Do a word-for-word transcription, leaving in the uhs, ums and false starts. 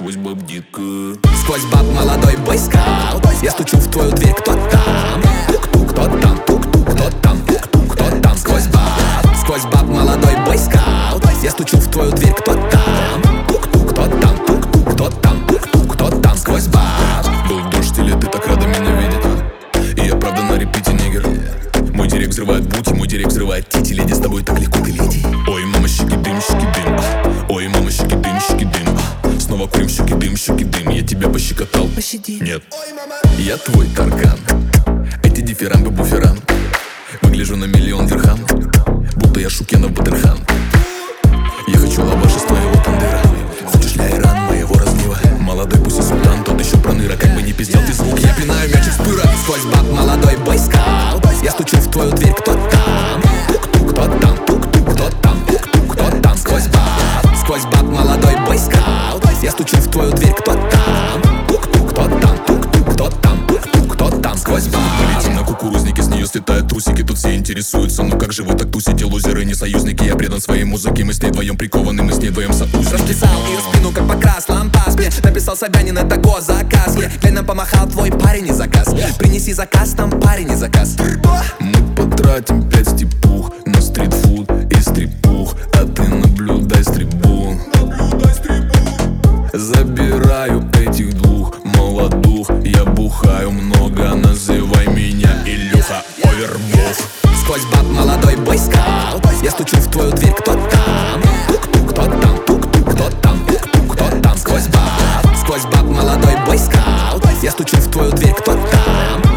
сквозь баб дико. Сквозь баб молодой бойскаут. Я стучу в твою дверь, кто там? Тук-тук, кто там? Тук-тук, кто там? Тук-тук, кто там? Сквозь баб, сквозь баб молодой бойскаут. Я стучу в твою дверь, кто там? Тук-тук, кто там? Тук-тук, кто там? Тук-тук, кто там? Сквозь баб. Был дождь или ты так рада меня видеть? И я правда на репите нигер. Мой директ взрывает бути, мой директ взрывает тити. Леди, с тобой так легко, ты леди. Ой, мама, щеки дым, щеки дым. Ой, мама, щеки дым, щеки дым. Снова крым, щеки дым, щеки дым. Я тебя пощекотал. Пощади. Нет, я твой таркан. Эти дифирамбы буферан. Выгляжу на миллион дирхам, будто я Шукенов Батырхан. Я хочу лаваш из твоего тандыра. Хочешь ля Иран моего разлива? Молодой пусть и султан, тот еще проныра. Как бы не пиздел ты звук, я пинаю мяч из пыра. Сквозь баб молодой бойскаут. Я стучу в твою дверь, кто там? Тук-тук, кто там? Тук-тук, кто там? Тук-тук, кто там? Сквозь баб, сквозь баб молодой бойскаут. Я стучу в твою дверь, кто там? Тук-тук, кто там? Тук-тук, кто там? Тук-тук, кто там? Сквозь баб. Полетим на кукурузнике, с нее слетают трусики. Тут все интересуются, ну как же вы так тусите? Лузеры, не союзники, я предан своей музыке. Мы с ней вдвоем прикованы, мы с ней вдвоем союзники. Расписал ее спину, как покрас лампас. Мне написал Собянин, это госзаказ. Я клейном помахал, твой парень и заказ. Принеси заказ, там парень и заказ. Мы потратим пять степух на стритфуд и стрипух, а ты наблюдай с трибун. Забираю этих двух молодух. Я бухаю много, называй меня Илюха Овербух. Сквозь баб молодой бойскаут. Я стучу в твою дверь, кто там? Тук-тук, кто там? Тук-тук, кто там? Тук-тук, кто там? Сквозь баб, сквозь баб молодой бойскаут. Я стучу в твою дверь, кто там?